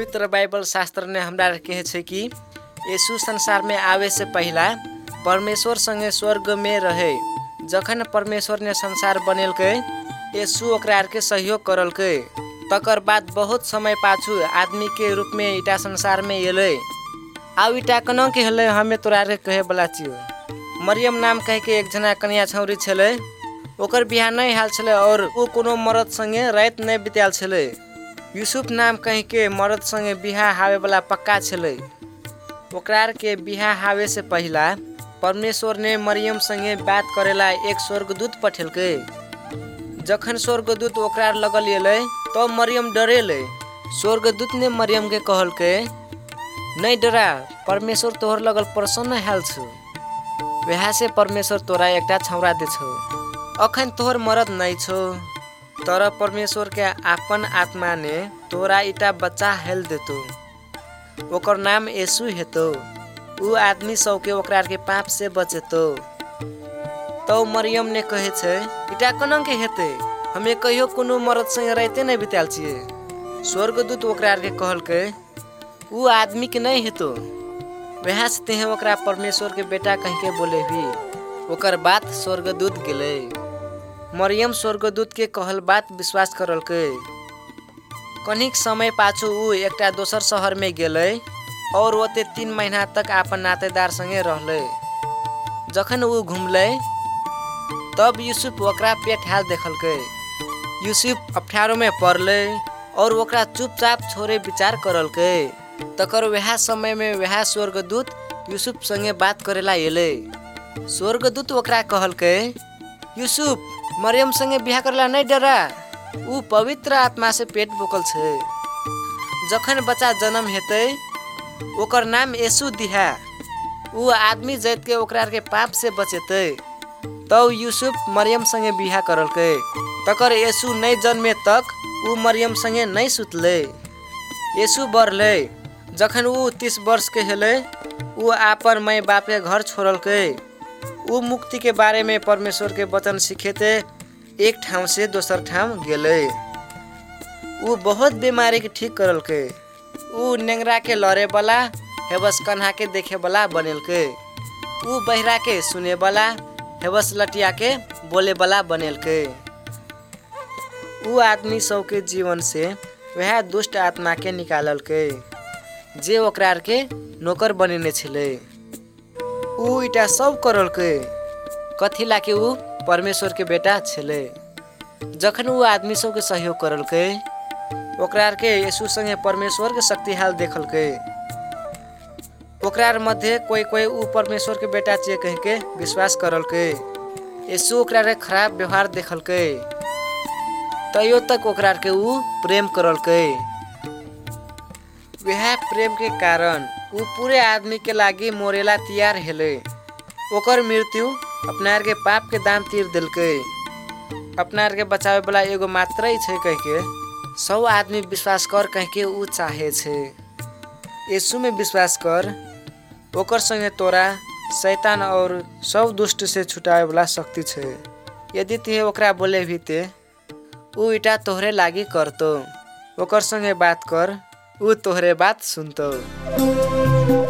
पवित्र बाइबल शास्त्र ने हमरा कहे छे कि यीशु संसार में आवे से पहला परमेश्वर संगे स्वर्ग में रहे। जखन परमेश्वर ने संसार बनेलके यीशु ओकरा के सहयोग करलके। तकर बाद बहुत समय पाछू आदमी के रूप में इटा संसार में एले। आउ इटा कनो के हले हमें तोरा के कहे वाला छियो। मरियम नाम कह के एक जना कन्या छौरी छले। ओकर बियाह नहीं हाल छले और वो कोनो मर्द संगे रात नहीं बिताल छले। यूसुफ नाम कह के मर्द संगे बियाह हावे वाला पक्का छले। ओकरा के बियाह हावे से पहला परमेश्वर ने मरियम संगे बात करेला एक स्वर्गदूत पठेलके। जखन स्वर्गदूत ओकरा लगल एले तो मरियम डरेले। स्वर्गदूत ने मरियम के कहलके नहीं डरा, परमेश्वर तोहर लगल प्रसन्न हाल छ। वहाँ से परमेश्वर तोरा एकटा छौरा दे छो। अखन तोहर मरद नहीं छो, तर परमेश्वर के आपन आत्मा ने तोरा इटा बच्चा हेल देतो। ओकर नाम यीशु हेतो। उ आदमी सब के ओकरा के पाप से बचेतो। तो मरियम ने कहे छे इटा कनंग के हेते, हमें कहियो कोनो मर्द संगे रहते नहीं बिताल छिए। स्वर्गदूत ओकरा के कहलके उ आदमी के नहीं हेतो। वहाँ से तेहे ओकरा परमेश्वर के बेटा कह के बोले भी। ओकर बात स्वर्गदूत गेले। मरियम स्वर्गदूत के कहल बात विश्वास करलके। कनिक समय पाछू उ एकटा दोसर शहर में गेले और ओते 3 महीना तक आपन नातेदार संगे रहले। जखन उ घूमले तब यूसुफ ओकरा पेट हाल देखलके। यूसुफ अफठारो में पड़ले और ओकरा चुपचाप छोड़े विचार करलके। तकर वह समय में वह स्वर्गदूत यूसुफ संगे बात करेला एले। स्वर्गदूत ओकरा कहलके यूसुफ मरियम संगे बियाह करेला नहीं डरा, उ पवित्र आत्मा से पेट बोकल छे। जखन बच्चा जन्म हेते ओकर नाम यीशु दिहा। उ आदमी जात के ओकरा के पाप से बचेते। तो यूसुफ मरियम संगे बियाह करलके। तकर यीशु नहीं जन्मे तक उ मरियम संगे नहीं सुतले। यीशु बढ़ले। जखन उ 30 वर्ष के हेले उ आपन माई बाप के घर छोड़लके। उ मुक्ति के बारे में परमेश्वर के वचन सीखेते एक ठाव से दोसर ठाव गेले। उ बहुत बीमारी के ठीक करलके। उ नेंगरा के लड़े वाला हेबस कन्हा के देखे वाला बनेलके। उ बहरा के सुने वाला हेबस लटिया के बोले वाला बनेलके। उ आदमी सब के जीवन से वह दुष्ट आत्मा के निकाललके जे ओकरा के नौकर बनेने छले। उ इटा सब करलके कथी लाके उ परमेश्वर के बेटा छले। जखन उ आदमी सब के सहयोग करलके ओकरा के यीशु संगे परमेश्वर के शक्ति हाल देखलके। ओकरा मध्य कोई उ परमेश्वर के बेटा छे कह के विश्वास करलके। यीशु ओकरा के खराब व्यवहार देखलके तैयो तक ओकरा के उ प्रेम करलके। वह प्रेम के कारण उ पूरे आदमी के लागी मोरेला तैयार हेले। ओकर मृत्यु अपनार के पाप के दाम तीर दिलके। अपनार के बचावे वाला एगो मात्र ही छे कह के सब आदमी विश्वास कर कह के उ चाहे छे। यीशु में विश्वास कर, ओकर संगे तोरा शैतान और सब दुष्ट से छुटावे वाला शक्ति छे। यदि ते ओकरा बोले भी ते उ इटा तोहरे लागी करतो। ओकर संगे बात कर, उ तोहरे बात सुनतो।